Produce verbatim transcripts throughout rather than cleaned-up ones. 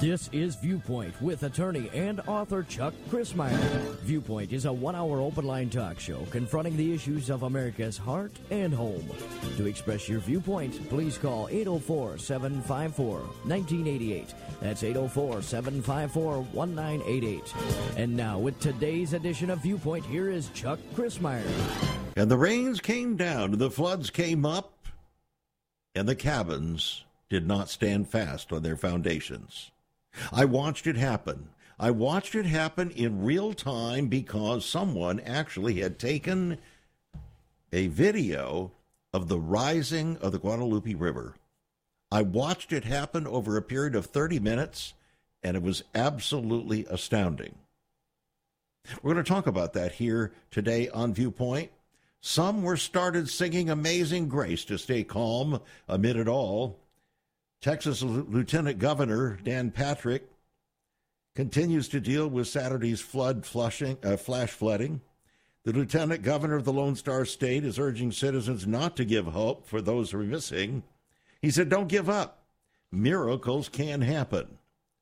This is Viewpoint with attorney and author Chuck Crismier. Viewpoint is a one-hour open-line talk show confronting the issues of America's heart and home. To express your viewpoint, please call eight oh four, seven five four, one nine eight eight. That's eight oh four, seven five four, one nine eight eight. And now, with today's edition of Viewpoint, here is Chuck Crismier. And the rains came down, the floods came up, and the cabins did not stand fast on their foundations. I watched it happen. I watched it happen in real time because someone actually had taken a video of the rising of the Guadalupe River. I watched it happen over a period of thirty minutes, and it was absolutely astounding. We're going to talk about that here today on Viewpoint. Some were started singing Amazing Grace to stay calm amid it all. Texas Lieutenant Governor Dan Patrick continues to deal with Saturday's flood flushing, uh, flash flooding. The Lieutenant Governor of the Lone Star State is urging citizens not to give hope for those who are missing. He said, don't give up. Miracles can happen.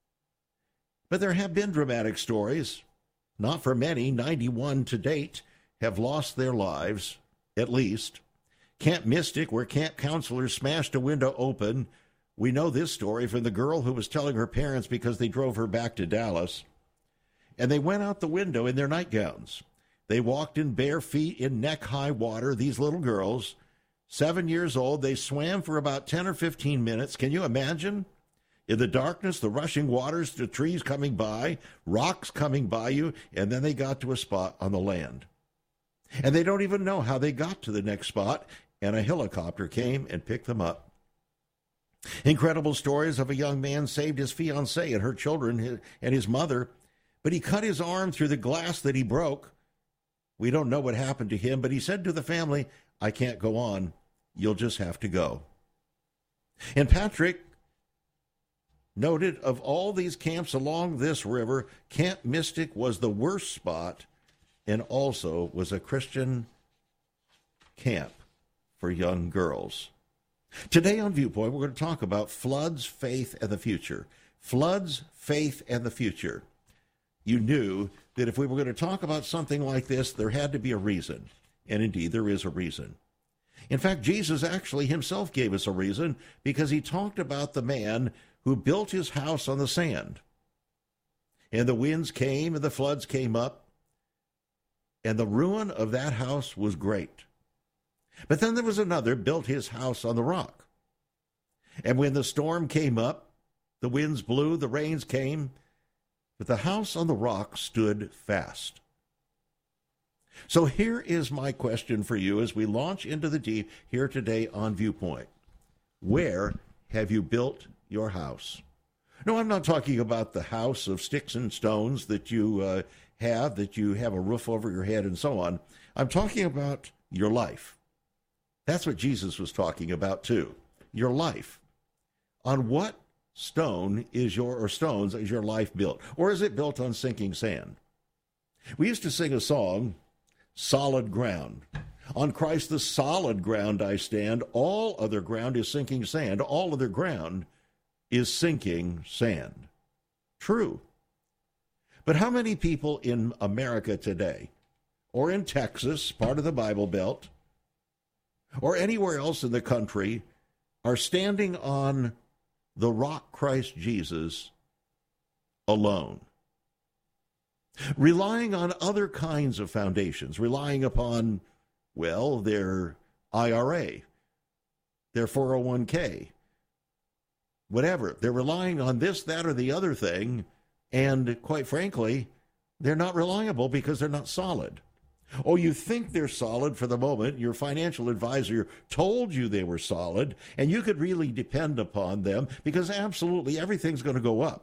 But there have been dramatic stories. Not for many. ninety-one to date have lost their lives, at least. Camp Mystic, where camp counselors smashed a window open. We know this story from the girl who was telling her parents because they drove her back to Dallas. And they went out the window in their nightgowns. They walked in bare feet in neck-high water, these little girls. Seven years old, they swam for about ten or fifteen minutes. Can you imagine? In the darkness, the rushing waters, the trees coming by, rocks coming by you, and then they got to a spot on the land. And they don't even know how they got to the next spot, and a helicopter came and picked them up. Incredible stories of a young man saved his fiancée and her children and his mother, but he cut his arm through the glass that he broke. We don't know what happened to him, but he said to the family, I can't go on. You'll just have to go. And Patrick noted of all these camps along this river, Camp Mystic was the worst spot and also was a Christian camp for young girls. Today on Viewpoint, we're going to talk about floods, faith, and the future. Floods, faith, and the future. You knew that if we were going to talk about something like this, there had to be a reason. And indeed, there is a reason. In fact, Jesus actually himself gave us a reason because he talked about the man who built his house on the sand. And the winds came and the floods came up, and the ruin of that house was great. But then there was another built his house on the rock. And when the storm came up, the winds blew, the rains came, but the house on the rock stood fast. So here is my question for you as we launch into the deep here today on Viewpoint. Where have you built your house? No, I'm not talking about the house of sticks and stones that you uh, have, that you have a roof over your head and so on. I'm talking about your life. That's what Jesus was talking about, too. Your life. On what stone is your, or stones is your life built? Or is it built on sinking sand? We used to sing a song, Solid Ground. On Christ the solid ground I stand. All other ground is sinking sand. All other ground is sinking sand. True. But how many people in America today, or in Texas, part of the Bible Belt, or anywhere else in the country, are standing on the rock Christ Jesus alone, relying on other kinds of foundations, relying upon, well, their I R A, their four oh one k, whatever. They're relying on this, that, or the other thing, and quite frankly, they're not reliable because they're not solid. Oh, you think they're solid for the moment. Your financial advisor told you they were solid, and you could really depend upon them because absolutely everything's going to go up.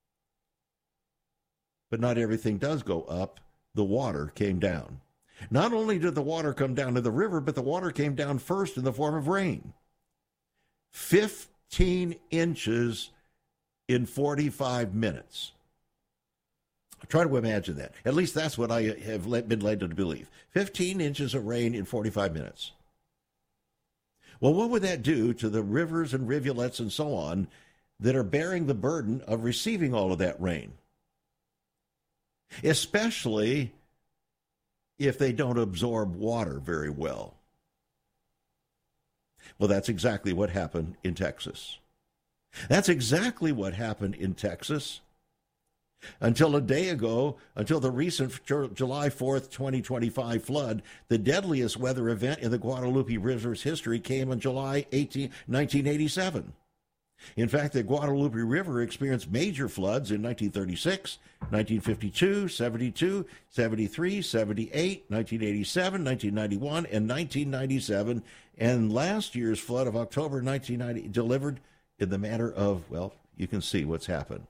But not everything does go up. The water came down. Not only did the water come down to the river, but the water came down first in the form of rain. fifteen inches in forty-five minutes. Try to imagine that. At least that's what I have been led to believe. fifteen inches of rain in forty-five minutes. Well, what would that do to the rivers and rivulets and so on that are bearing the burden of receiving all of that rain, especially if they don't absorb water very well. Well, that's exactly what happened in Texas. That's exactly what happened in Texas until a day ago, until the recent July fourth, twenty twenty-five flood. The deadliest weather event in the Guadalupe River's history came on July eighteenth, nineteen eighty-seven. In fact, the Guadalupe River experienced major floods in nineteen thirty-six, nineteen fifty-two, seventy-two, seventy-three, seventy-eight, nineteen eighty-seven, nineteen ninety-one, and nineteen ninety-seven. And last year's flood of October nineteen ninety delivered in the manner of, well, you can see what's happened.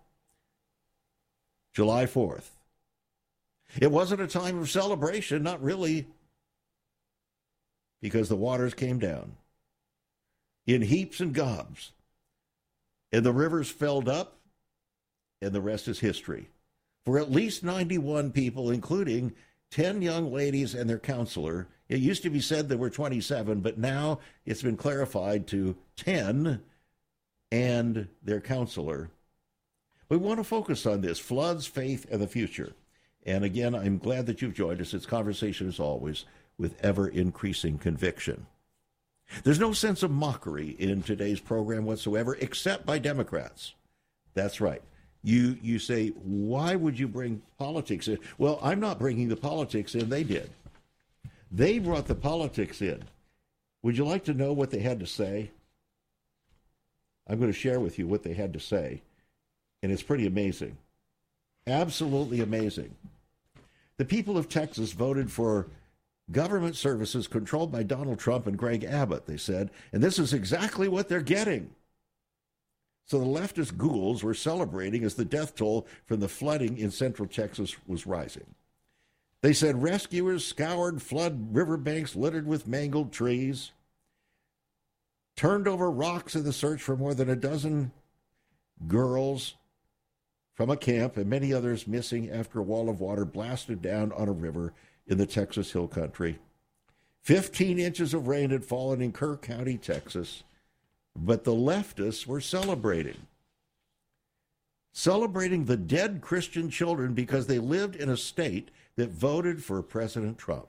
July fourth. It wasn't a time of celebration, not really, because the waters came down in heaps and gobs. And the rivers filled up, and the rest is history. For at least ninety-one people, including ten young ladies and their counselor. It used to be said there were twenty-seven, but now it's been clarified to ten and their counselor. We want to focus on this, floods, faith, and the future. And again, I'm glad that you've joined us. It's conversation, as always, with ever-increasing conviction. There's no sense of mockery in today's program whatsoever, except by Democrats. That's right. You you say, why would you bring politics in? Well, I'm not bringing the politics in. They did. They brought the politics in. Would you like to know what they had to say? I'm going to share with you what they had to say, and it's pretty amazing. Absolutely amazing. The people of Texas voted for government services controlled by Donald Trump and Greg Abbott, they said, and this is exactly what they're getting. So the leftist ghouls were celebrating as the death toll from the flooding in central Texas was rising. They said rescuers scoured flood riverbanks littered with mangled trees, turned over rocks in the search for more than a dozen girls from a camp and many others missing after a wall of water blasted down on a river in the Texas Hill Country. Fifteen inches of rain had fallen in Kerr County, Texas, but the leftists were celebrating. Celebrating the dead Christian children because they lived in a state that voted for President Trump.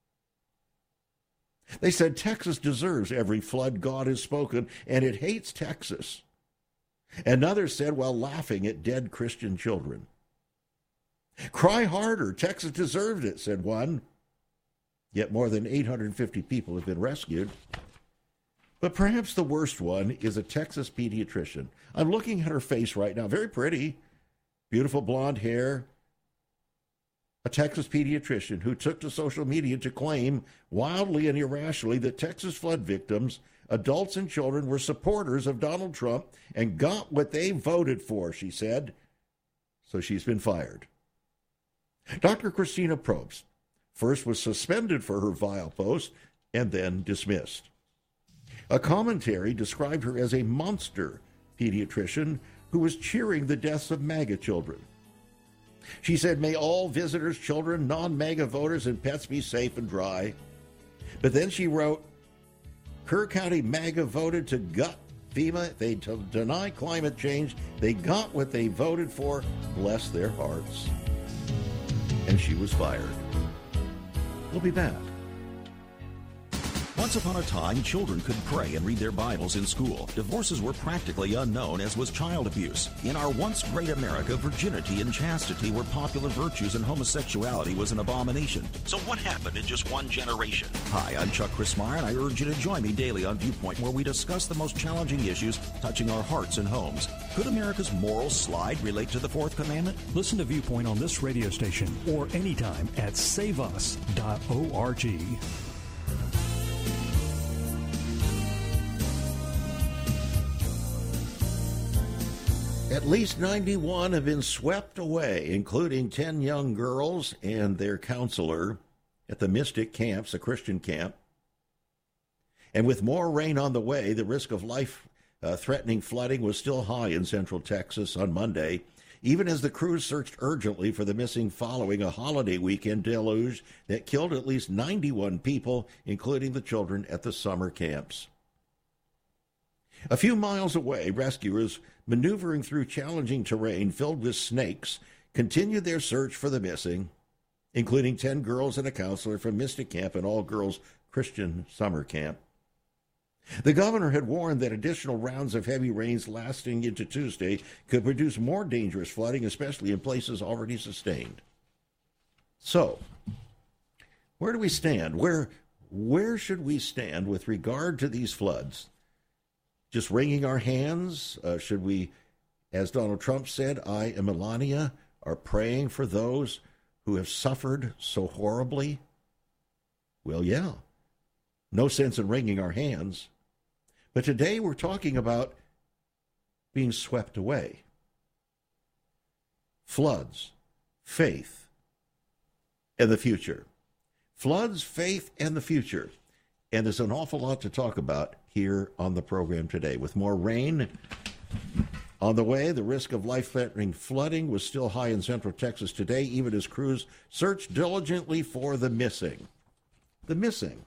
They said Texas deserves every flood God has spoken, and it hates Texas. Another said while laughing at dead Christian children. Cry harder, Texas deserved it, said one. Yet more than eight hundred fifty people have been rescued. But perhaps the worst one is a Texas pediatrician. I'm looking at her face right now. Very pretty, beautiful blonde hair. A Texas pediatrician who took to social media to claim wildly and irrationally that Texas flood victims, adults and children, were supporters of Donald Trump and got what they voted for, she said. So she's been fired. Doctor Christina Probst first was suspended for her vile post and then dismissed. A commentary described her as a monster pediatrician who was cheering the deaths of MAGA children. She said, may all visitors, children, non-MAGA voters, and pets be safe and dry. But then she wrote, Kerr County MAGA voted to gut FEMA. They t- deny climate change. They got what they voted for. Bless their hearts. And she was fired. We'll be back. Once upon a time, children could pray and read their Bibles in school. Divorces were practically unknown, as was child abuse. In our once great America, virginity and chastity were popular virtues and homosexuality was an abomination. So what happened in just one generation? Hi, I'm Chuck Christmeyer, and I urge you to join me daily on Viewpoint, where we discuss the most challenging issues touching our hearts and homes. Could America's moral slide relate to the Fourth Commandment? Listen to Viewpoint on this radio station or anytime at save us dot org. At least ninety-one have been swept away, including ten young girls and their counselor at the Mystic Camps, a Christian camp. And with more rain on the way, the risk of life-threatening uh, flooding was still high in central Texas on Monday, even as the crews searched urgently for the missing following a holiday weekend deluge that killed at least ninety-one people, including the children at the summer camps. A few miles away, rescuers maneuvering through challenging terrain filled with snakes continued their search for the missing, including ten girls and a counselor from Mystic Camp, an all-girls Christian summer camp. The governor had warned that additional rounds of heavy rains lasting into Tuesday could produce more dangerous flooding, especially in places already sustained. So, where do we stand? Where, where should we stand with regard to these floods? Just wringing our hands? Uh, should we, as Donald Trump said, I and Melania are praying for those who have suffered so horribly? Well, yeah. No sense in wringing our hands. But today we're talking about being swept away. Floods, faith, and the future. Floods, faith, and the future. And there's an awful lot to talk about here on the program today. With more rain on the way, the risk of life-threatening flooding was still high in central Texas today, even as crews searched diligently for the missing. The missing.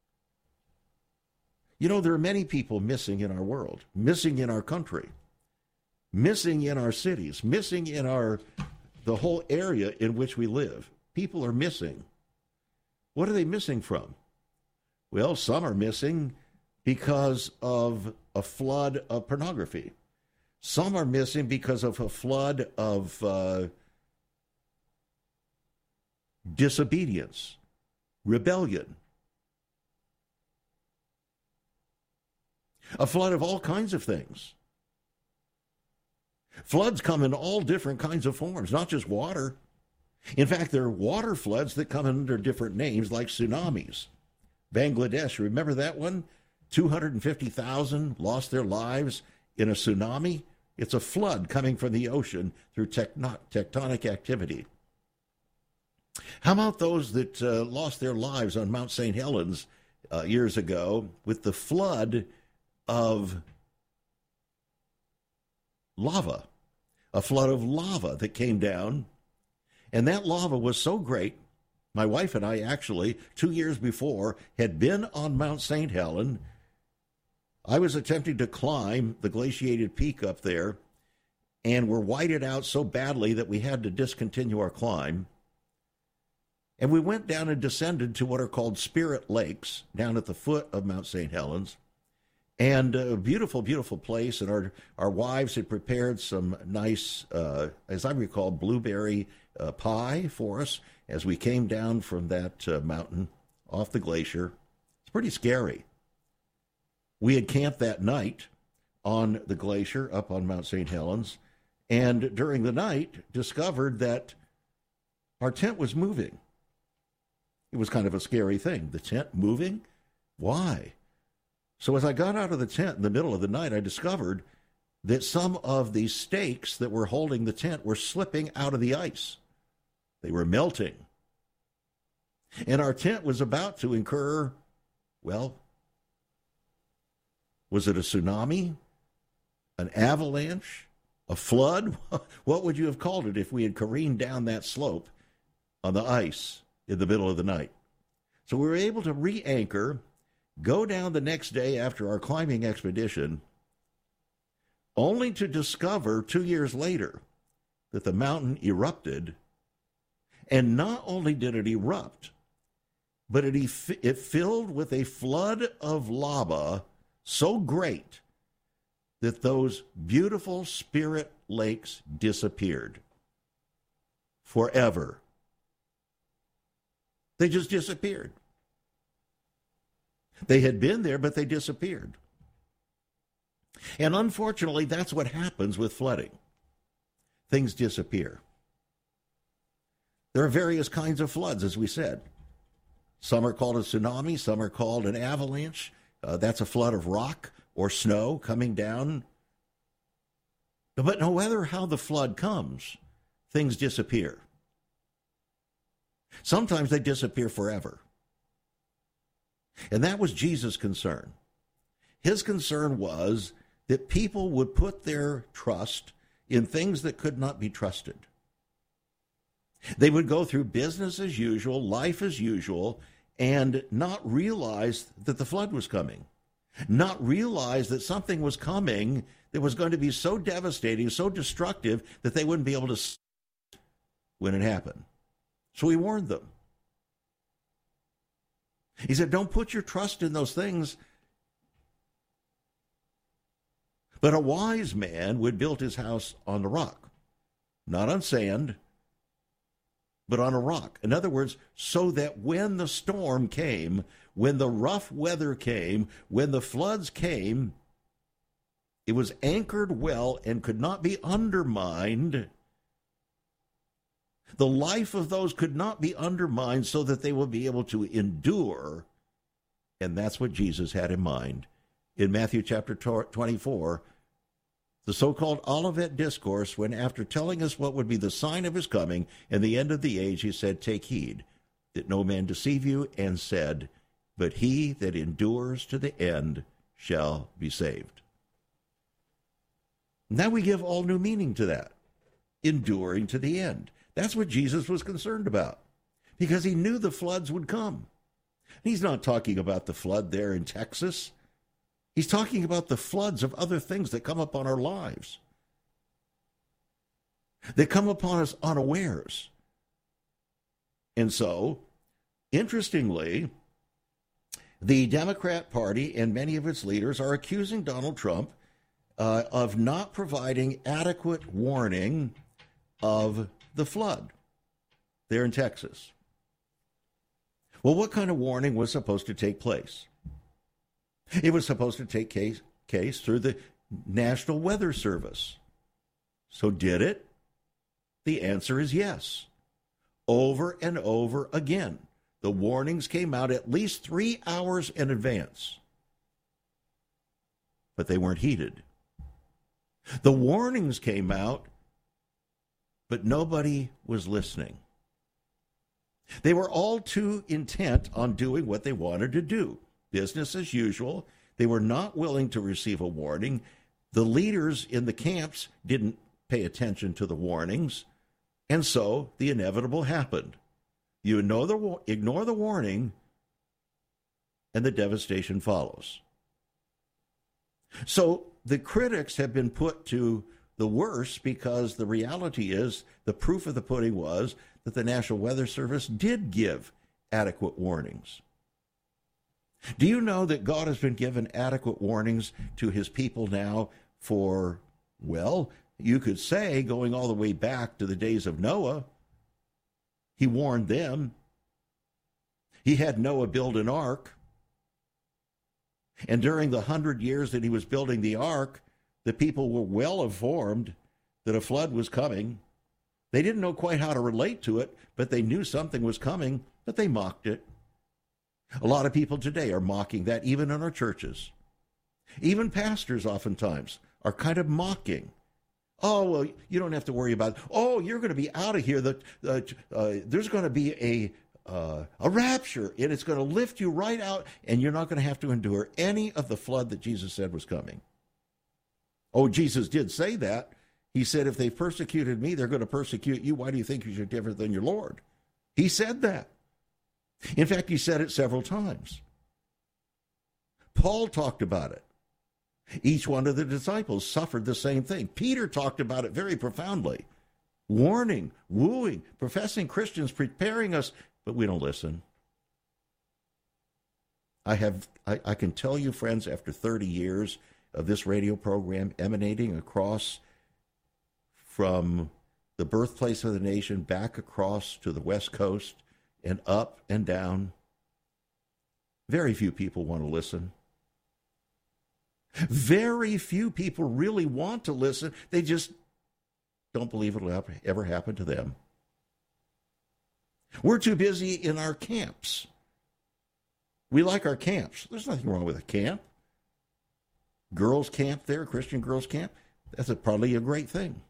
You know, there are many people missing in our world, missing in our country, missing in our cities, missing in our the whole area in which we live. People are missing. What are they missing from? Well, some are missing because of a flood of pornography. Some are missing because of a flood of uh, disobedience, rebellion. A flood of all kinds of things. Floods come in all different kinds of forms, not just water. In fact, there are water floods that come under different names, like tsunamis. Bangladesh, remember that one? two hundred fifty thousand lost their lives in a tsunami. It's a flood coming from the ocean through tectonic, tectonic activity. How about those that uh, lost their lives on Mount Saint Helens uh, years ago with the flood of lava, a flood of lava that came down. And that lava was so great, my wife and I actually, two years before, had been on Mount Saint Helens. I was attempting to climb the glaciated peak up there, and were whited out so badly that we had to discontinue our climb. And we went down and descended to what are called Spirit Lakes, down at the foot of Mount Saint Helens. And a beautiful, beautiful place. And our, our wives had prepared some nice, uh, as I recall, blueberry uh, pie for us as we came down from that uh, mountain off the glacier. It's pretty scary. We had camped that night on the glacier up on Mount Saint Helens. And during the night, discovered that our tent was moving. It was kind of a scary thing. The tent moving? Why? So as I got out of the tent in the middle of the night, I discovered that some of the stakes that were holding the tent were slipping out of the ice. They were melting. And our tent was about to incur, well, was it a tsunami? An avalanche? A flood? What would you have called it if we had careened down that slope on the ice in the middle of the night? So we were able to re-anchor, go down the next day after our climbing expedition, only to discover two years later that the mountain erupted. And not only did it erupt, but it, it filled with a flood of lava so great that those beautiful Spirit Lakes disappeared forever. They just disappeared. They had been there, but they disappeared. And unfortunately, that's what happens with flooding. Things disappear. There are various kinds of floods, as we said. Some are called a tsunami, some are called an avalanche. Uh, that's a flood of rock or snow coming down. But no matter how the flood comes, things disappear. Sometimes they disappear forever. And that was Jesus' concern. His concern was that people would put their trust in things that could not be trusted. They would go through business as usual, life as usual, and not realize that the flood was coming. not realize that something was coming that was going to be so devastating, so destructive, that they wouldn't be able to see when it happened. So he warned them. He said, don't put your trust in those things. But a wise man would build his house on the rock, not on sand, but on a rock. In other words, so that when the storm came, when the rough weather came, when the floods came, it was anchored well and could not be undermined. The life of those could not be undermined so that they would be able to endure. And that's what Jesus had in mind. In Matthew chapter twenty-four, the so-called Olivet Discourse, when after telling us what would be the sign of his coming and the end of the age, he said, take heed that no man deceive you, and said, but he that endures to the end shall be saved. Now we give all new meaning to that, enduring to the end. That's what Jesus was concerned about, because he knew the floods would come. He's not talking about the flood there in Texas. He's talking about the floods of other things that come upon our lives. They come upon us unawares. And so, interestingly, the Democrat Party and many of its leaders are accusing Donald Trump uh, of not providing adequate warning of the flood there in Texas. Well, what kind of warning was supposed to take place? It was supposed to take case, case through the National Weather Service. So did it? The answer is yes. Over and over again. The warnings came out at least three hours in advance. But they weren't heeded. The warnings came out, but nobody was listening. They were all too intent on doing what they wanted to do. Business as usual. They were not willing to receive a warning. The leaders in the camps didn't pay attention to the warnings, and so the inevitable happened. You ignore the, ignore the warning, and the devastation follows. So the critics have been put to the worse, because the reality is, the proof of the pudding was that the National Weather Service did give adequate warnings. Do you know that God has been given adequate warnings to his people now for, well, you could say going all the way back to the days of Noah? He warned them. He had Noah build an ark. And during the hundred years that he was building the ark, the people were well informed that a flood was coming. They didn't know quite how to relate to it, but they knew something was coming, but they mocked it. A lot of people today are mocking that, even in our churches. Even pastors oftentimes are kind of mocking. Oh, well, you don't have to worry about it. Oh, you're going to be out of here. The, uh, uh, there's going to be a uh, a rapture, and it's going to lift you right out, and you're not going to have to endure any of the flood that Jesus said was coming. Oh, Jesus did say that. He said, if they persecuted me, they're going to persecute you. Why do you think you're different than your Lord? He said that. In fact, he said it several times. Paul talked about it. Each one of the disciples suffered the same thing. Peter talked about it very profoundly. Warning, wooing, professing Christians, preparing us, but we don't listen. I have, I, I can tell you, friends, after thirty years of this radio program emanating across from the birthplace of the nation back across to the West Coast and up and down, very few people want to listen. Very few people really want to listen. They just don't believe it'll ever happen to them. We're too busy in our camps. We like our camps. There's nothing wrong with a camp. Girls' camp there, Christian girls' camp, that's a, probably a great thing.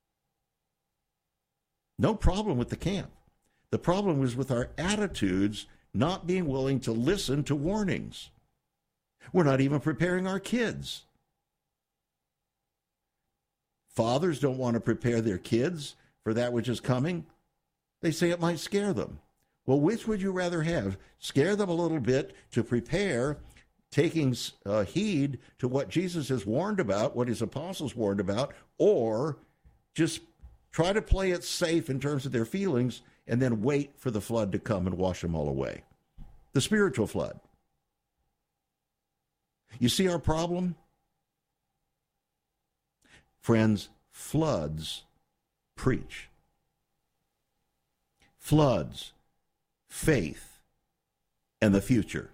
No problem with the camp. The problem is with our attitudes not being willing to listen to warnings. We're not even preparing our kids. Fathers don't want to prepare their kids for that which is coming. They say it might scare them. Well, which would you rather have? Scare them a little bit to prepare taking uh, heed to what Jesus has warned about, what his apostles warned about, or just try to play it safe in terms of their feelings and then wait for the flood to come and wash them all away. The spiritual flood. You see our problem? Friends, floods preach. Floods, faith, and the future.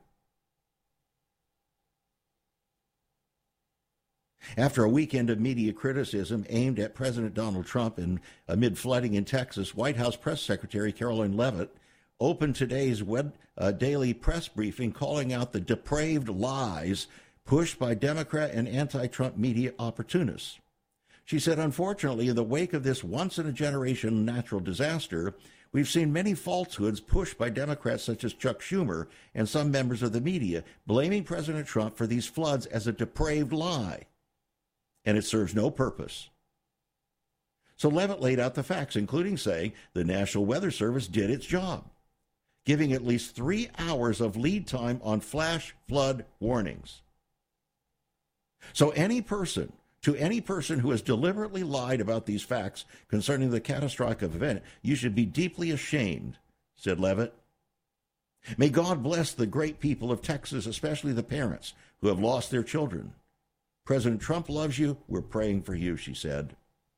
After a weekend of media criticism aimed at President Donald Trump and amid flooding in Texas, White House Press Secretary Caroline Leavitt opened today's web, uh, daily press briefing calling out the depraved lies pushed by Democrat and anti-Trump media opportunists. She said, unfortunately, in the wake of this once-in-a-generation natural disaster, we've seen many falsehoods pushed by Democrats such as Chuck Schumer and some members of the media, blaming President Trump for these floods as a depraved lie. And it serves no purpose. So Leavitt laid out the facts, including saying the National Weather Service did its job, giving at least three hours of lead time on flash flood warnings. So any person, to any person who has deliberately lied about these facts concerning the catastrophic event, you should be deeply ashamed, said Leavitt. May God bless the great people of Texas, especially the parents who have lost their children. President Trump loves you. We're praying for you, she said.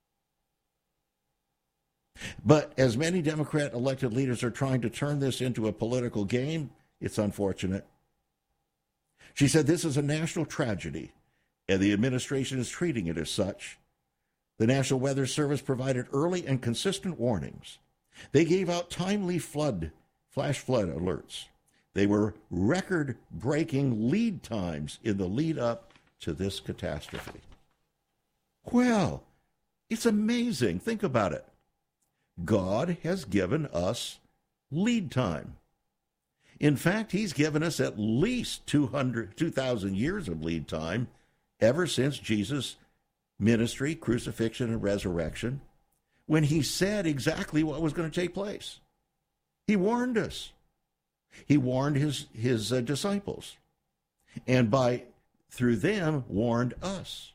But as many Democrat elected leaders are trying to turn this into a political game, it's unfortunate. She said this is a national tragedy, and the administration is treating it as such. The National Weather Service provided early and consistent warnings. They gave out timely flood, flash flood alerts. They were record-breaking lead times in the lead-up to this catastrophe. Well, it's amazing. Think about it. God has given us lead time. In fact, he's given us at least two hundred, two thousand years of lead time ever since Jesus' ministry, crucifixion, and resurrection, when he said exactly what was going to take place. He warned us. He warned his, his uh, disciples. And by through them, warned us.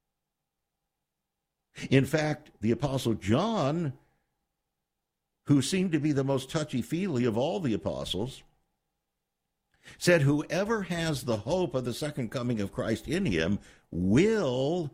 In fact, the Apostle John, who seemed to be the most touchy-feely of all the apostles, said whoever has the hope of the second coming of Christ in him will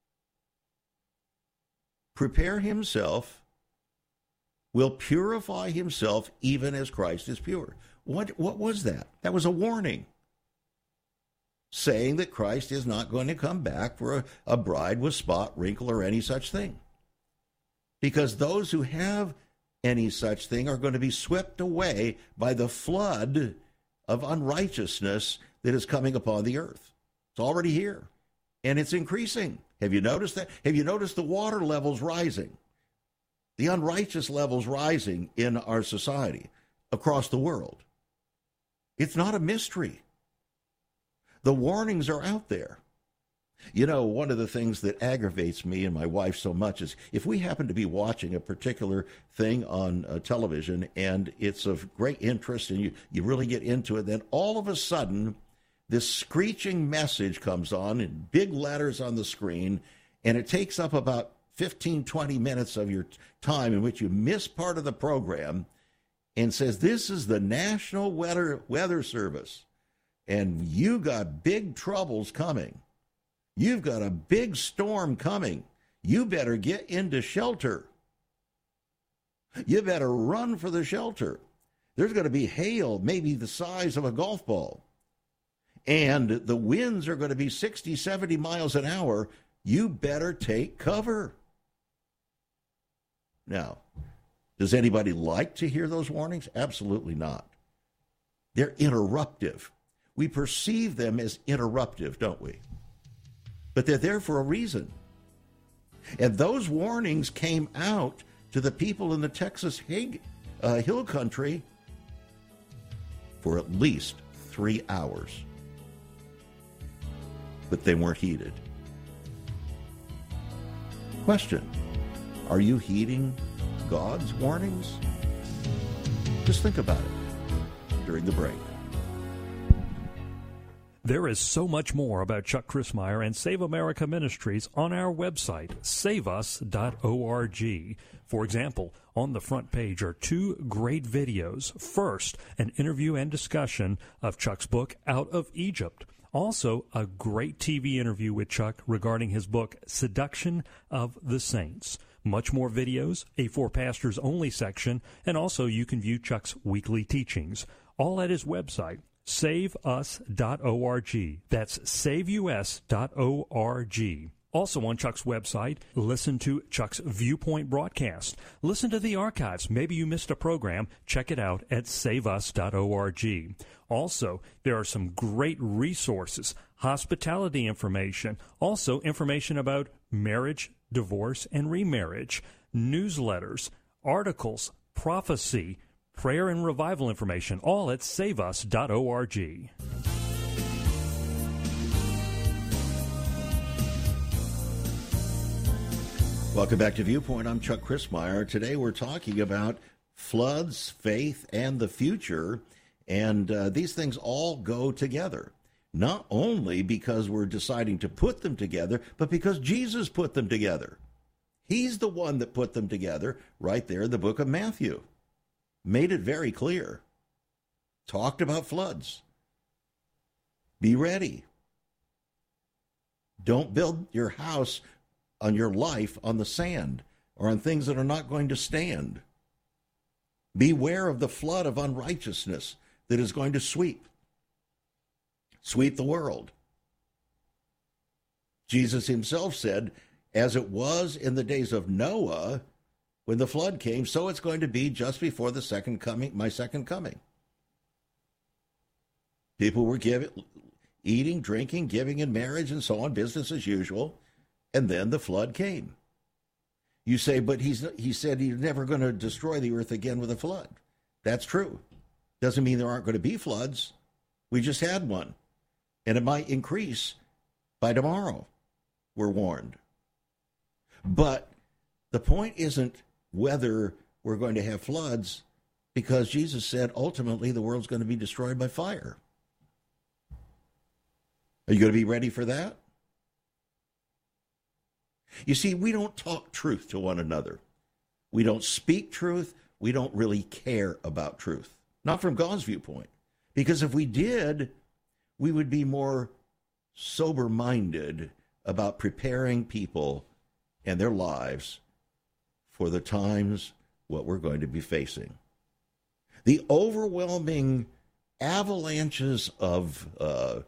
prepare himself, will purify himself even as Christ is pure. What, what was that? That was a warning, saying that Christ is not going to come back for a, a bride with spot, wrinkle, or any such thing. Because those who have any such thing are going to be swept away by the flood of unrighteousness that is coming upon the earth. It's already here, and it's increasing. Have you noticed that? Have you noticed the water levels rising? The unrighteous levels rising in our society across the world. It's not a mystery. The warnings are out there. You know, one of the things that aggravates me and my wife so much is if we happen to be watching a particular thing on uh, television and it's of great interest and you, you really get into it, then all of a sudden this screeching message comes on in big letters on the screen, and it takes up about fifteen, twenty minutes of your time in which you miss part of the program, and says, this is the National Weather, Weather Service. And you got big troubles coming. You've got a big storm coming. You better get into shelter. You better run for the shelter. There's going to be hail, maybe the size of a golf ball. And the winds are going to be sixty, seventy miles an hour. You better take cover. Now, does anybody like to hear those warnings? Absolutely not. They're interruptive. We perceive them as interruptive, don't we? But they're there for a reason. And those warnings came out to the people in the Texas Hig, uh, Hill Country for at least three hours. But they weren't heeded. Question: are you heeding God's warnings? Just think about it during the break. There is so much more about Chuck Crismier and Save America Ministries on our website, save us dot org. For example, on the front page are two great videos. First, an interview and discussion of Chuck's book, Out of Egypt. Also, a great T V interview with Chuck regarding his book, Seduction of the Saints. Much more videos, a For Pastors Only section, and also you can view Chuck's weekly teachings, all at his website, save us dot org. That's save us dot org. Also on Chuck's website, listen to Chuck's Viewpoint broadcast. Listen to the archives. Maybe you missed a program. Check it out at save us dot org. Also, there are some great resources, hospitality information, also information about marriage, divorce, and remarriage, newsletters, articles, prophecy, prayer and revival information, all at save us dot org. Welcome back to Viewpoint. I'm Chuck Crismier. Today we're talking about floods, faith, and the future. And uh, these things all go together. Not only because we're deciding to put them together, but because Jesus put them together. He's the one that put them together right there in the book of Matthew. Made it very clear. Talked about floods. Be ready. Don't build your house on your life on the sand or on things that are not going to stand. Beware of the flood of unrighteousness that is going to sweep. Sweep the world. Jesus himself said, as it was in the days of Noah, when the flood came, so it's going to be just before the second coming, my second coming. People were giving, eating, drinking, giving in marriage, and so on, business as usual. And then the flood came. You say, but he's he said he's never going to destroy the earth again with a flood. That's true. Doesn't mean there aren't going to be floods. We just had one. And it might increase by tomorrow, we're warned. But the point isn't whether we're going to have floods, because Jesus said ultimately the world's going to be destroyed by fire. Are you going to be ready for that? You see, we don't talk truth to one another. We don't speak truth. We don't really care about truth. Not from God's viewpoint. Because if we did, we would be more sober-minded about preparing people and their lives for the times what we're going to be facing. The overwhelming avalanches of uh,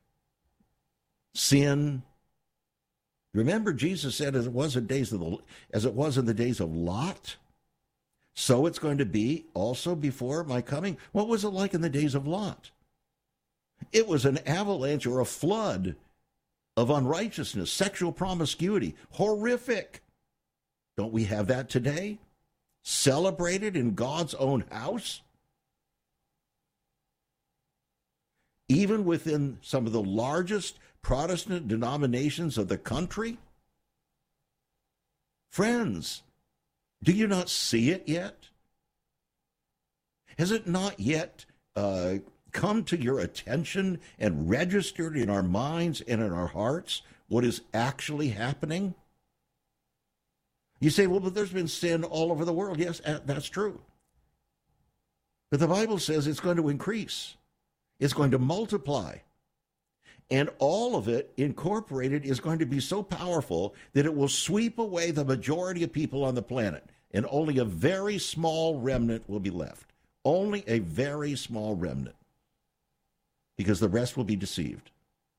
sin. Remember, Jesus said, as it was in days of the, as it was in the days of Lot, so it's going to be also before my coming. What was it like in the days of Lot? It was an avalanche or a flood of unrighteousness, sexual promiscuity, horrific. Don't we have that today? Celebrated in God's own house? Even within some of the largest Protestant denominations of the country? Friends, do you not see it yet? Has it not yet uh, come to your attention and registered in our minds and in our hearts what is actually happening? You say, well, but there's been sin all over the world. Yes, that's true. But the Bible says it's going to increase. It's going to multiply. And all of it incorporated is going to be so powerful that it will sweep away the majority of people on the planet. And only a very small remnant will be left. Only a very small remnant. Because the rest will be deceived.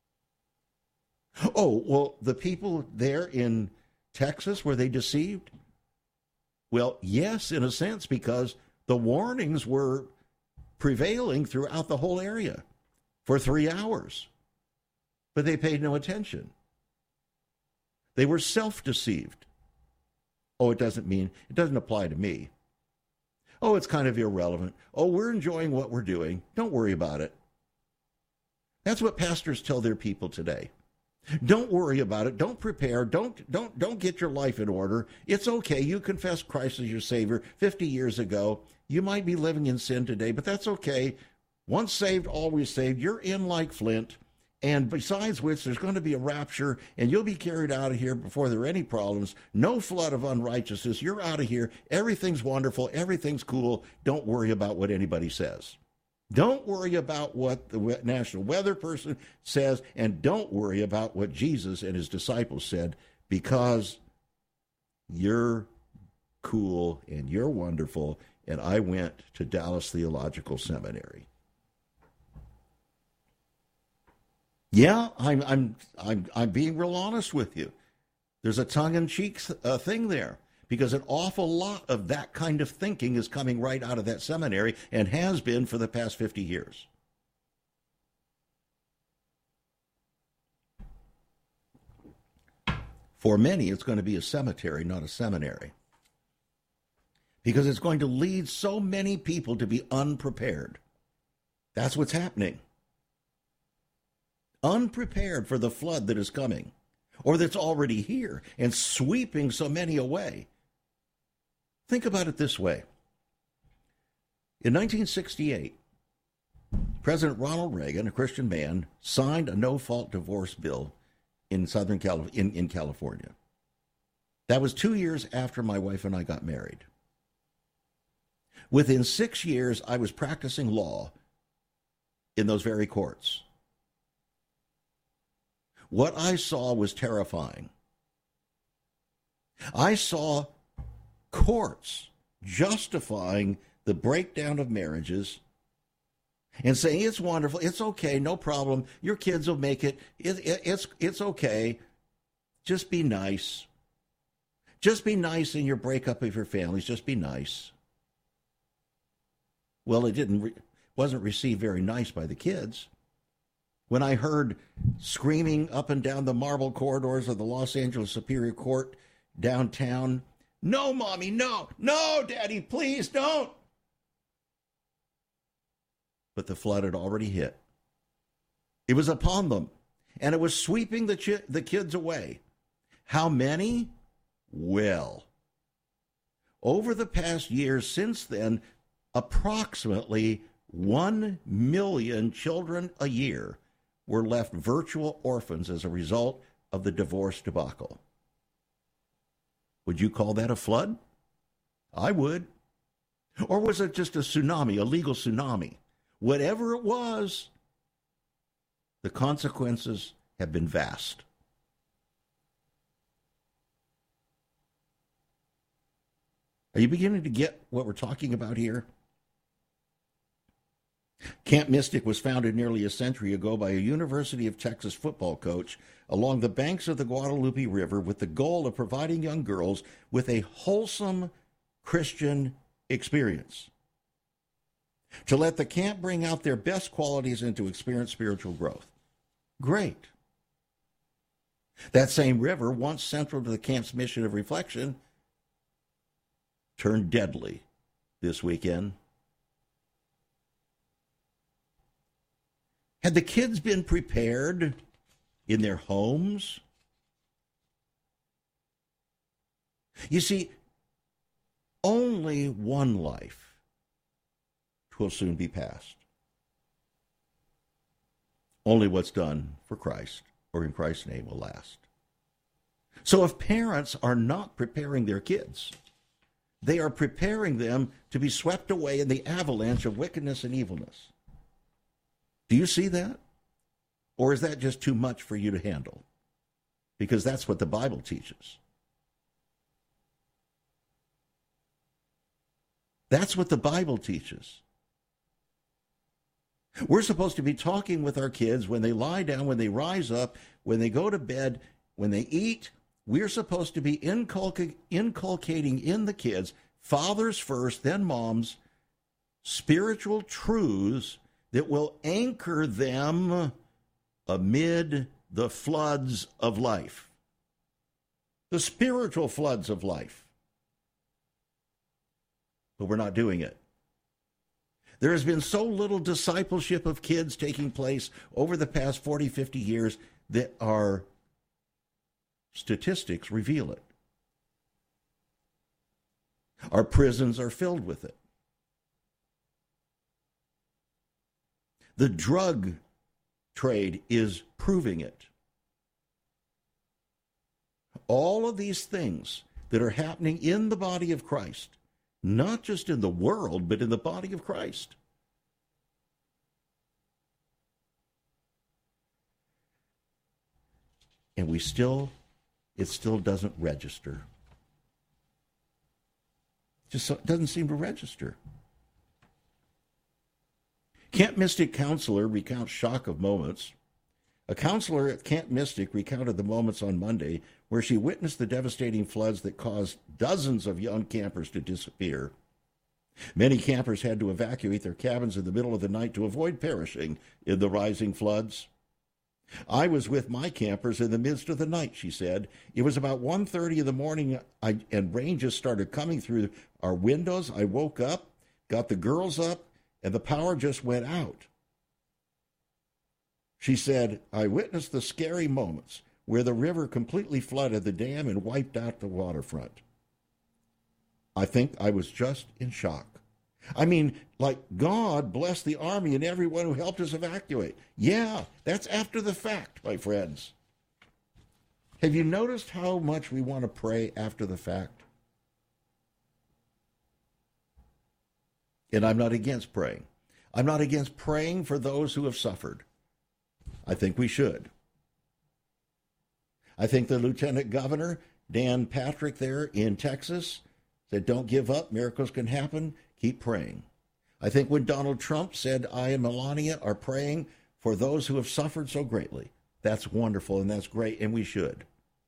Oh, well, the people there in Texas, were they deceived? Well, yes, in a sense, because the warnings were prevailing throughout the whole area for three hours. But they paid no attention. They were self-deceived. Oh, it doesn't mean, it doesn't apply to me. Oh, it's kind of irrelevant. Oh, we're enjoying what we're doing. Don't worry about it. That's what pastors tell their people today. Don't worry about it. Don't prepare. Don't don't don't get your life in order. It's okay. You confessed Christ as your Savior fifty years ago. You might be living in sin today, but that's okay. Once saved, always saved. You're in like flint. And besides which, there's going to be a rapture, and you'll be carried out of here before there are any problems. No flood of unrighteousness. You're out of here. Everything's wonderful. Everything's cool. Don't worry about what anybody says. Don't worry about what the national weather person says, and don't worry about what Jesus and his disciples said, because you're cool and you're wonderful, and I went to Dallas Theological Seminary. Yeah, I'm I'm I'm I'm being real honest with you. There's a tongue-in-cheek uh, thing there, because an awful lot of that kind of thinking is coming right out of that seminary and has been for the past fifty years. For many, it's going to be a cemetery, not a seminary, because it's going to lead so many people to be unprepared. That's what's happening. Unprepared for the flood that is coming, or that's already here and sweeping so many away. Think about it this way. In nineteen sixty-eight, President Ronald Reagan, a Christian man, signed a no-fault divorce bill in Southern Cali- in, in California. That was two years after my wife and I got married. Within six years, I was practicing law in those very courts. What I saw was terrifying. I saw courts justifying the breakdown of marriages and saying it's wonderful, it's okay, no problem, your kids will make it, it, it it's it's okay, just be nice. Just be nice in your breakup of your families, just be nice. Well, it didn't re- wasn't received very nice by the kids. When I heard screaming up and down the marble corridors of the Los Angeles Superior Court downtown, "No, Mommy, no, no, Daddy, please don't." But the flood had already hit. It was upon them, and it was sweeping the, chi- the kids away. How many? Well, over the past years since then, approximately one million children a year were left virtual orphans as a result of the divorce debacle. Would you call that a flood? I would. Or was it just a tsunami, a legal tsunami? Whatever it was, the consequences have been vast. Are you beginning to get what we're talking about here? Camp Mystic was founded nearly a century ago by a University of Texas football coach along the banks of the Guadalupe River with the goal of providing young girls with a wholesome Christian experience, to let the camp bring out their best qualities and to experience spiritual growth. Great. That same river, once central to the camp's mission of reflection, turned deadly this weekend. Had the kids been prepared in their homes? You see, only one life will soon be passed. Only what's done for Christ or in Christ's name will last. So if parents are not preparing their kids, they are preparing them to be swept away in the avalanche of wickedness and evilness. Do you see that? Or is that just too much for you to handle? Because that's what the Bible teaches. That's what the Bible teaches. We're supposed to be talking with our kids when they lie down, when they rise up, when they go to bed, when they eat. We're supposed to be inculc- inculcating in the kids, fathers first, then moms, spiritual truths that will anchor them amid the floods of life, the spiritual floods of life. But we're not doing it. There has been so little discipleship of kids taking place over the past forty, fifty years that our statistics reveal it. Our prisons are filled with it. The drug trade is proving it. All of these things that are happening in the body of Christ, not just in the world, but in the body of Christ. And we still, it still doesn't register. Just doesn't seem to register. Camp Mystic counselor recounts shock of moments. A counselor at Camp Mystic recounted the moments on Monday where she witnessed the devastating floods that caused dozens of young campers to disappear. Many campers had to evacuate their cabins in the middle of the night to avoid perishing in the rising floods. I was with my campers in the midst of the night, she said. It was about one thirty in the morning, I, and rain just started coming through our windows. I woke up, got the girls up, and the power just went out. She said, I witnessed the scary moments where the river completely flooded the dam and wiped out the waterfront. I think I was just in shock. I mean, like, God bless the Army and everyone who helped us evacuate. Yeah, that's after the fact, my friends. Have you noticed how much we want to pray after the fact? And I'm not against praying. I'm not against praying for those who have suffered. I think we should. I think the Lieutenant Governor, Dan Patrick there in Texas, said, don't give up, miracles can happen, keep praying. I think when Donald Trump said, I and Melania are praying for those who have suffered so greatly, that's wonderful and that's great, and we should.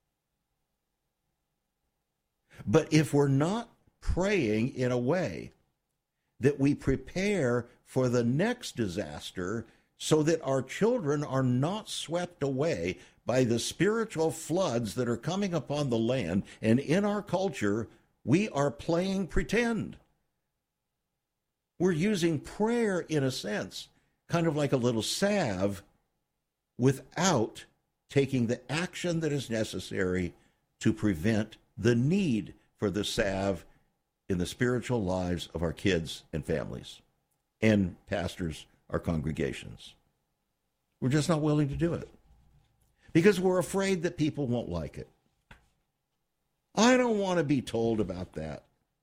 But if we're not praying in a way that we prepare for the next disaster so that our children are not swept away by the spiritual floods that are coming upon the land, and in our culture, we are playing pretend. We're using prayer, in a sense, kind of like a little salve, without taking the action that is necessary to prevent the need for the salve in the spiritual lives of our kids and families and pastors, our congregations. We're just not willing to do it because we're afraid that people won't like it. I don't want to be told about that.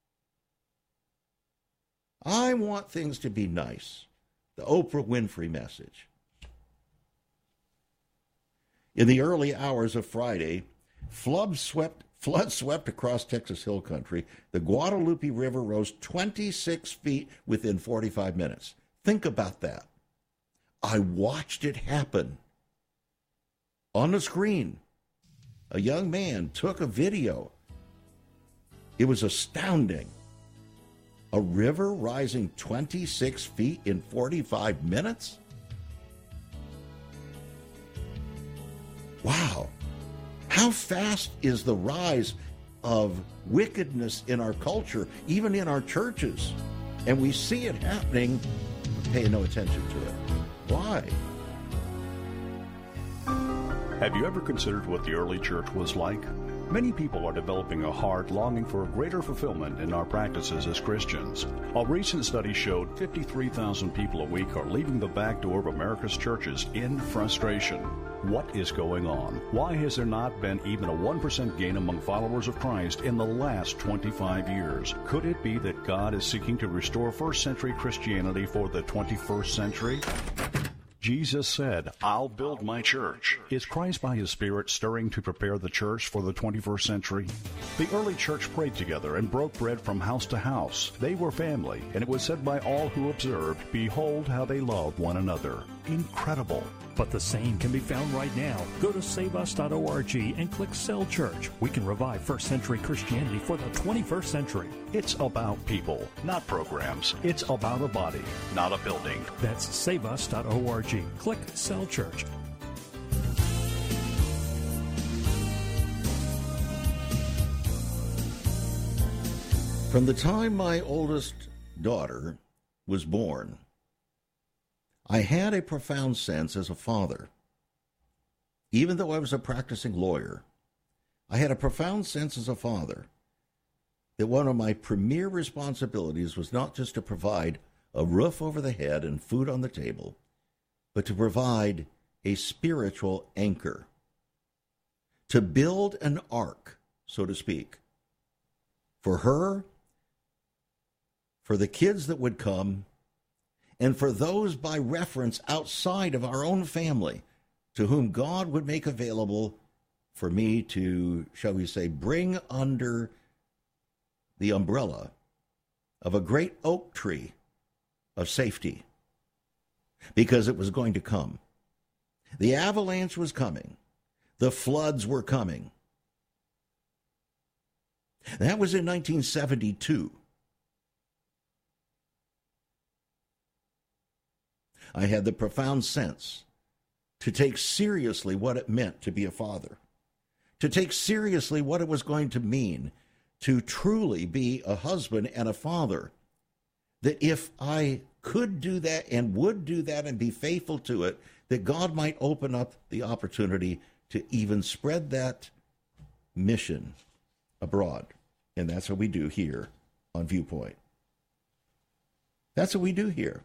I want things to be nice. The Oprah Winfrey message. In the early hours of Friday, flood swept, flood swept across Texas Hill Country. The Guadalupe River rose twenty-six feet within forty-five minutes. Think about that. I watched it happen. On the screen, a young man took a video. It was astounding. A river rising twenty-six feet in forty-five minutes? Wow. How fast is the rise of wickedness in our culture, even in our churches? And we see it happening, but pay no attention to it. Why? Have you ever considered what the early church was like? Many people are developing a heart longing for a greater fulfillment in our practices as Christians. A recent study showed fifty-three thousand people a week are leaving the back door of America's churches in frustration. What is going on? Why has there not been even a one percent gain among followers of Christ in the last twenty-five years? Could it be that God is seeking to restore first century Christianity for the twenty-first century? Jesus said, I'll build my church. Is Christ by his Spirit stirring to prepare the church for the twenty-first century? The early church prayed together and broke bread from house to house. They were family, and it was said by all who observed, behold how they love one another. Incredible. But the same can be found right now. Go to save us dot org and click Cell Church. We can revive first century Christianity for the twenty-first century. It's about people, not programs. It's about a body, not a building. That's save us dot org. Click Cell Church. From the time my oldest daughter was born, I had a profound sense as a father. Even though I was a practicing lawyer, I had a profound sense as a father that one of my premier responsibilities was not just to provide a roof over the head and food on the table, but to provide a spiritual anchor, to build an ark, so to speak, for her, for the kids that would come, and for those by reference outside of our own family to whom God would make available for me to, shall we say, bring under the umbrella of a great oak tree of safety, because it was going to come. The avalanche was coming. The floods were coming. That was in nineteen seventy-two. I had the profound sense to take seriously what it meant to be a father, to take seriously what it was going to mean to truly be a husband and a father, that if I could do that and would do that and be faithful to it, that God might open up the opportunity to even spread that mission abroad. And that's what we do here on Viewpoint. That's what we do here.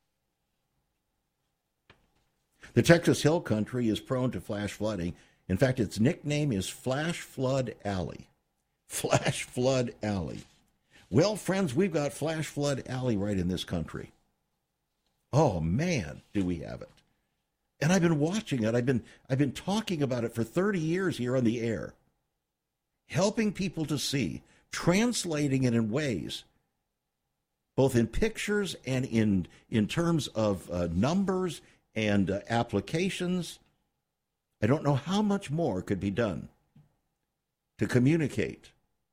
The Texas Hill Country is prone to flash flooding. In fact, its nickname is Flash Flood Alley. Flash Flood Alley. Well, friends, we've got Flash Flood Alley right in this country. Oh, man, do we have it. And I've been watching it. I've been I've been talking about it for thirty years here on the air, helping people to see, translating it in ways, both in pictures and in, in terms of uh, numbers and uh, applications. I don't know how much more could be done to communicate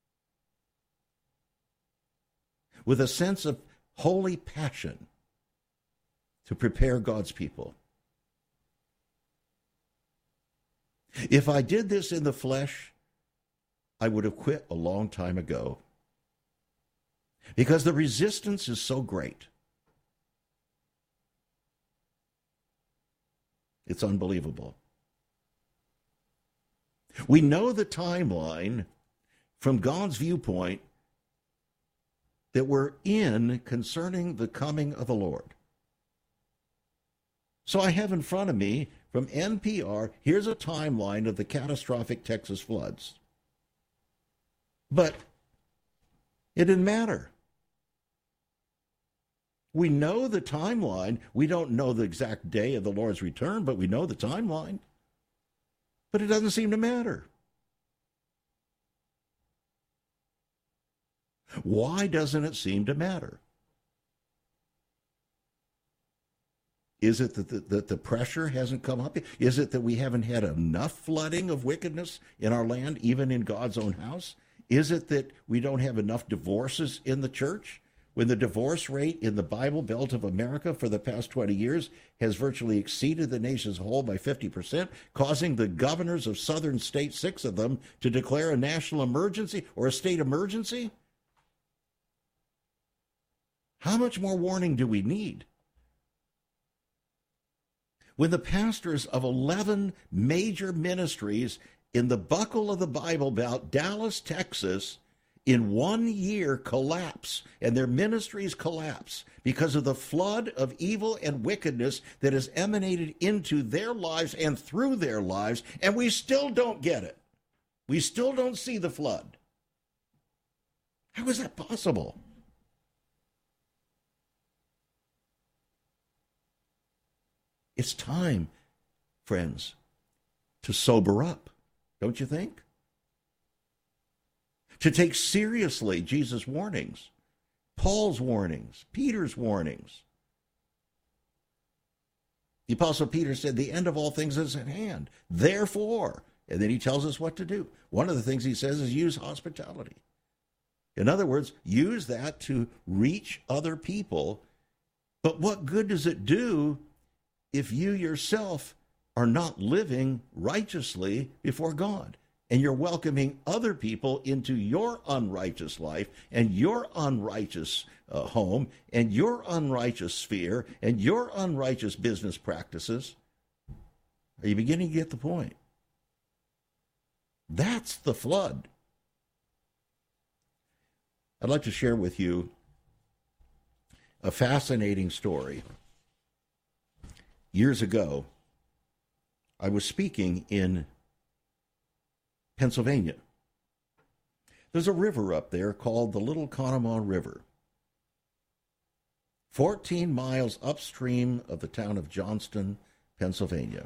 with a sense of holy passion to prepare God's people. If I did this in the flesh, I would have quit a long time ago, because the resistance is so great. It's unbelievable. We know the timeline from God's viewpoint that we're in concerning the coming of the Lord. So I have in front of me from N P R, here's a timeline of the catastrophic Texas floods. But it didn't matter. We know the timeline. We don't know the exact day of the Lord's return, but we know the timeline. But it doesn't seem to matter. Why doesn't it seem to matter? Is it that the, that the pressure hasn't come up? Is it that we haven't had enough flooding of wickedness in our land, even in God's own house? Is it that we don't have enough divorces in the church? When the divorce rate in the Bible Belt of America for the past twenty years has virtually exceeded the nation's whole by fifty percent, causing the governors of southern states, six of them, to declare a national emergency or a state emergency? How much more warning do we need? When the pastors of eleven major ministries in the buckle of the Bible Belt, Dallas, Texas, in one year collapse, and their ministries collapse because of the flood of evil and wickedness that has emanated into their lives and through their lives, and we still don't get it. We still don't see the flood. How is that possible? It's time, friends, to sober up, don't you think? To take seriously Jesus' warnings, Paul's warnings, Peter's warnings. The Apostle Peter said, the end of all things is at hand. Therefore, and then he tells us what to do. One of the things he says is use hospitality. In other words, use that to reach other people. But what good does it do if you yourself are not living righteously before God, and you're welcoming other people into your unrighteous life and your unrighteous uh, home and your unrighteous sphere and your unrighteous business practices? Are you beginning to get the point? That's the flood. I'd like to share with you a fascinating story. Years ago, I was speaking in Pennsylvania. There's a river up there called the Little Conemaugh River, fourteen miles upstream of the town of Johnston, Pennsylvania.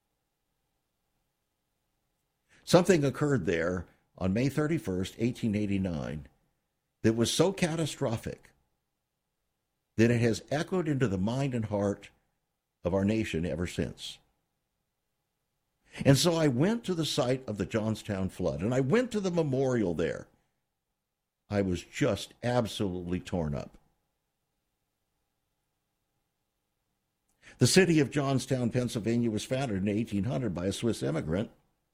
Something occurred there on May thirty-first, eighteen eighty-nine, that was so catastrophic that it has echoed into the mind and heart of our nation ever since. And so I went to the site of the Johnstown flood, and I went to the memorial there. I was just absolutely torn up. The city of Johnstown, Pennsylvania was founded in eighteen hundred by a Swiss immigrant.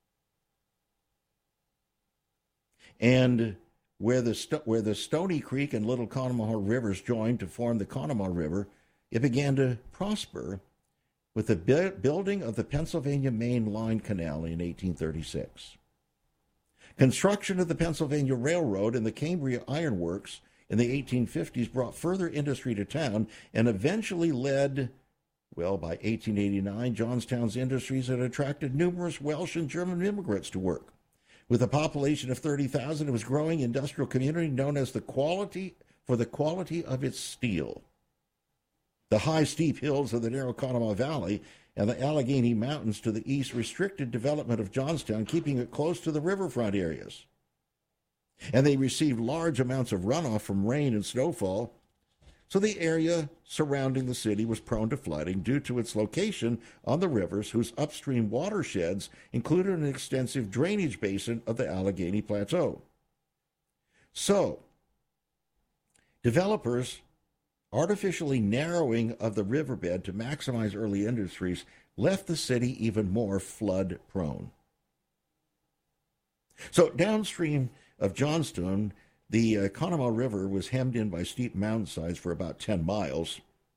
And where the, where the Stony Creek and Little Conemaugh rivers joined to form the Conemaugh River, it began to prosper with the bu- building of the Pennsylvania Main Line Canal in eighteen thirty-six. Construction of the Pennsylvania Railroad and the Cambria Iron Works in the eighteen fifties brought further industry to town and eventually led, well, by eighteen eighty-nine, Johnstown's industries had attracted numerous Welsh and German immigrants to work. With a population of thirty thousand, it was a growing industrial community known as the quality for the quality of its steel. The high, steep hills of the narrow Conemaugh Valley and the Allegheny Mountains to the east restricted development of Johnstown, keeping it close to the riverfront areas. And they received large amounts of runoff from rain and snowfall, so the area surrounding the city was prone to flooding due to its location on the rivers, whose upstream watersheds included an extensive drainage basin of the Allegheny Plateau. So, developers artificially narrowing of the riverbed to maximize early industries left the city even more flood prone. So downstream of Johnstown, the uh, Conemaugh River was hemmed in by steep mountainsides for about ten miles.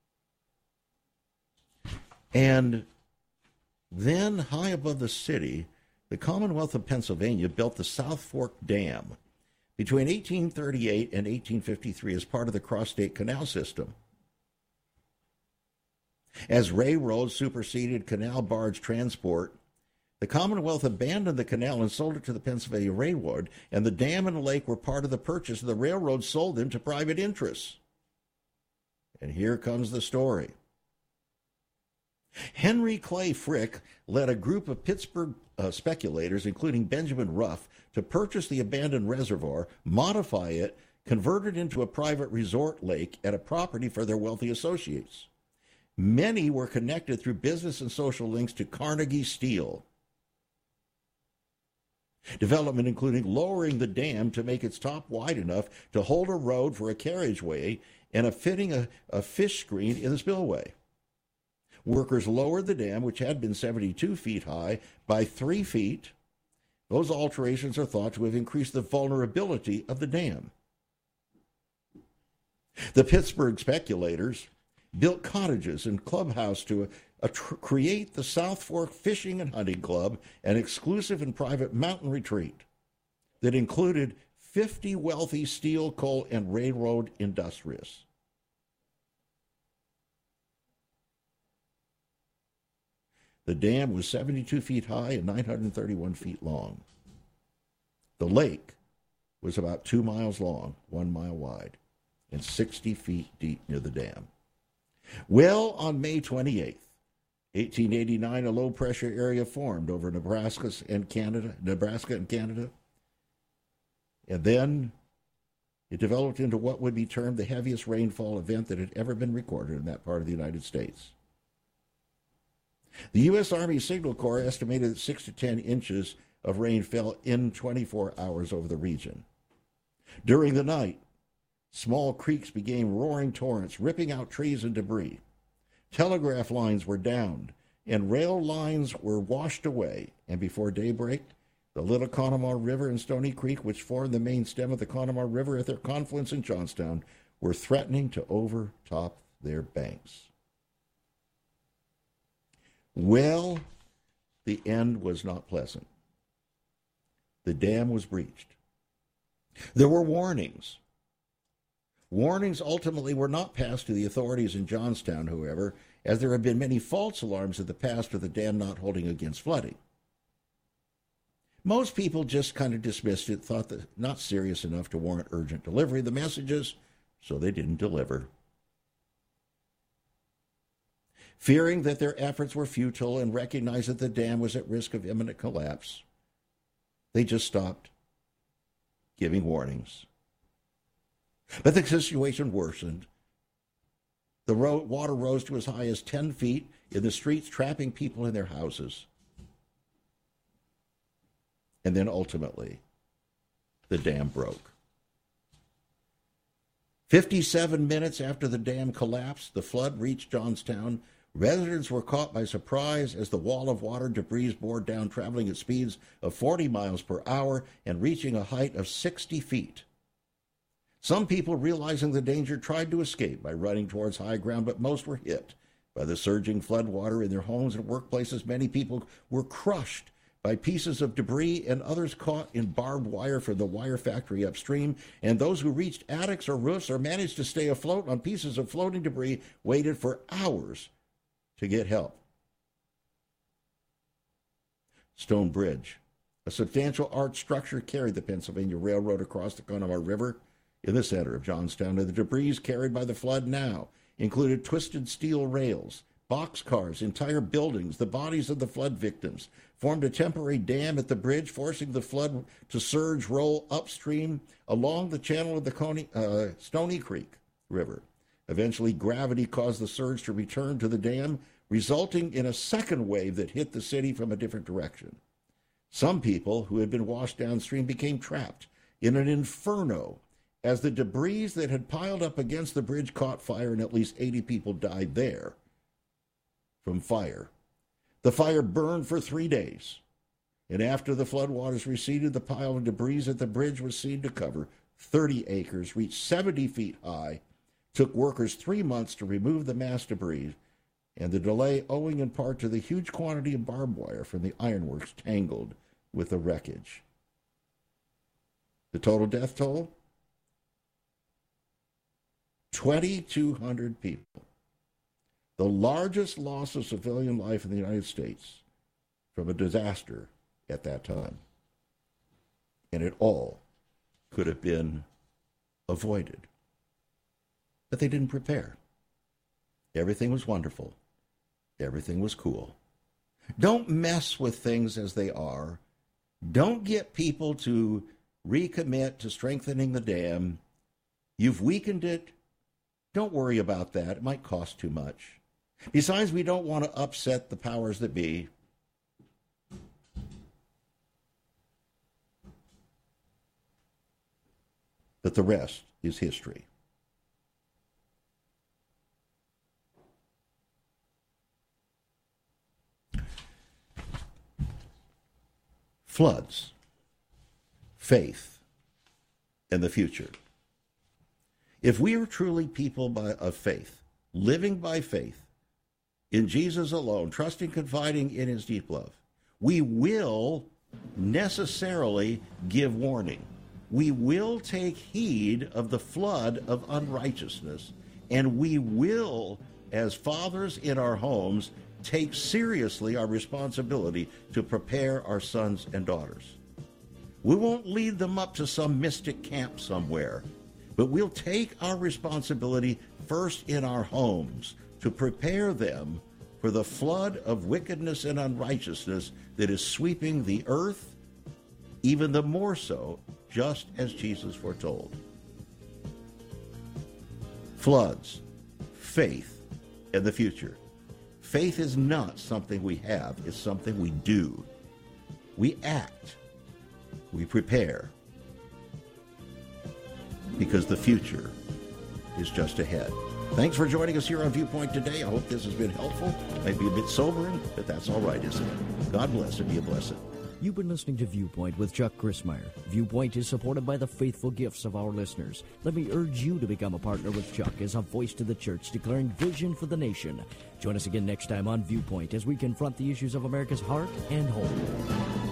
And then high above the city, the Commonwealth of Pennsylvania built the South Fork Dam between eighteen thirty-eight and eighteen fifty-three as part of the Cross-State Canal System. As railroads superseded canal barge transport, the Commonwealth abandoned the canal and sold it to the Pennsylvania Railroad, and the dam and the lake were part of the purchase, and the railroad sold them to private interests. And here comes the story. Henry Clay Frick led a group of Pittsburgh uh, speculators, including Benjamin Ruff, to purchase the abandoned reservoir, modify it, convert it into a private resort lake at a property for their wealthy associates. Many were connected through business and social links to Carnegie Steel. Development including lowering the dam to make its top wide enough to hold a road for a carriageway and a fitting a, a fish screen in the spillway. Workers lowered the dam, which had been seventy-two feet high, by three feet. Those alterations are thought to have increased the vulnerability of the dam. The Pittsburgh speculators built cottages and clubhouse to a, a tr- create the South Fork Fishing and Hunting Club, an exclusive and private mountain retreat that included fifty wealthy steel, coal, and railroad industrialists. The dam was seventy-two feet high and nine hundred thirty-one feet long. The lake was about two miles long, one mile wide, and sixty feet deep near the dam. Well, on May twenty-eighth, eighteen eighty-nine, a low-pressure area formed over Nebraska and Canada, Nebraska and Canada, and then it developed into what would be termed the heaviest rainfall event that had ever been recorded in that part of the United States. The U S Army Signal Corps estimated that six to ten inches of rain fell in twenty-four hours over the region. During the night, small creeks became roaring torrents, ripping out trees and debris. Telegraph lines were downed, and rail lines were washed away. And before daybreak, the Little Conemaugh River and Stony Creek, which formed the main stem of the Conemaugh River at their confluence in Johnstown, were threatening to overtop their banks. Well, the end was not pleasant. The dam was breached. There were warnings. Warnings ultimately were not passed to the authorities in Johnstown, however, as there have been many false alarms in the past of the dam not holding against flooding. Most people just kind of dismissed it, thought that not serious enough to warrant urgent delivery of the messages, so they didn't deliver. Fearing that their efforts were futile and recognized that the dam was at risk of imminent collapse, they just stopped giving warnings. But the situation worsened. The ro- water rose to as high as ten feet in the streets, trapping people in their houses. And then ultimately, the dam broke. fifty-seven minutes after the dam collapsed, the flood reached Johnstown. Residents were caught by surprise as the wall of water debris bore down, traveling at speeds of forty miles per hour and reaching a height of sixty feet. Some people, realizing the danger, tried to escape by running towards high ground, but most were hit by the surging flood water in their homes and workplaces. Many people were crushed by pieces of debris, and others caught in barbed wire from the wire factory upstream, and those who reached attics or roofs or managed to stay afloat on pieces of floating debris waited for hours to get help. Stone Bridge, a substantial arch structure, carried the Pennsylvania Railroad across the Kanawha River in the center of Johnstown, and the debris carried by the flood now included twisted steel rails, boxcars, entire buildings. The bodies of the flood victims formed a temporary dam at the bridge, forcing the flood to surge, roll upstream along the channel of the Coney, uh, Stony Creek River. Eventually, gravity caused the surge to return to the dam, resulting in a second wave that hit the city from a different direction. Some people who had been washed downstream became trapped in an inferno as the debris that had piled up against the bridge caught fire, and at least eighty people died there from fire. The fire burned for three days, and after the floodwaters receded, the pile of debris at the bridge was seen to cover thirty acres, reached seventy feet high, took workers three months to remove the mass debris, and the delay owing in part to the huge quantity of barbed wire from the ironworks tangled with the wreckage. The total death toll? twenty-two hundred people. The largest loss of civilian life in the United States from a disaster at that time. And it all could have been avoided. But they didn't prepare. Everything was wonderful. Everything was cool. Don't mess with things as they are. Don't get people to recommit to strengthening the dam. You've weakened it. Don't worry about that. It might cost too much. Besides, we don't want to upset the powers that be. But the rest is history. Floods, faith, and the future. If we are truly people by, of faith, living by faith, in Jesus alone, trusting, confiding in his deep love, we will necessarily give warning. We will take heed of the flood of unrighteousness, and we will, as fathers in our homes, take seriously our responsibility to prepare our sons and daughters. We won't lead them up to some mystic camp somewhere, but we'll take our responsibility first in our homes to prepare them for the flood of wickedness and unrighteousness that is sweeping the earth, even the more so, just as Jesus foretold. Floods, faith, and the future. Faith is not something we have, it's something we do. We act, we prepare, because the future is just ahead. Thanks for joining us here on Viewpoint today. I hope this has been helpful. Might be a bit sobering, but that's all right, isn't it? God bless and be a blessing. You've been listening to Viewpoint with Chuck Crismier. Viewpoint is supported by the faithful gifts of our listeners. Let me urge you to become a partner with Chuck as a voice to the church declaring vision for the nation. Join us again next time on Viewpoint as we confront the issues of America's heart and home.